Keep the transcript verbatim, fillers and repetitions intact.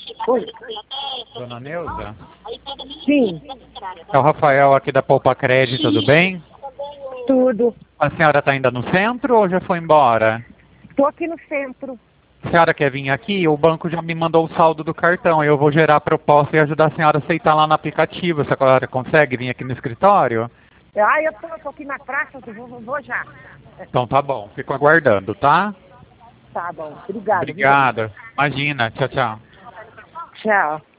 Oi. Dona Neuza? Sim, É o Rafael aqui da Poupa Crédito, tudo bem? tudo. A senhora está ainda no centro ou já foi embora? Tô aqui no centro. A senhora quer vir aqui? O banco já me mandou o saldo do cartão. Eu vou gerar a proposta e ajudar a senhora a aceitar lá no aplicativo. A senhora consegue vir aqui no escritório? Ah, eu tô, tô aqui na praça, eu vou, vou já. Então tá bom, fico aguardando, tá? Tá bom, obrigado, viu? Obrigada. Imagina, tchau, tchau. Tchau.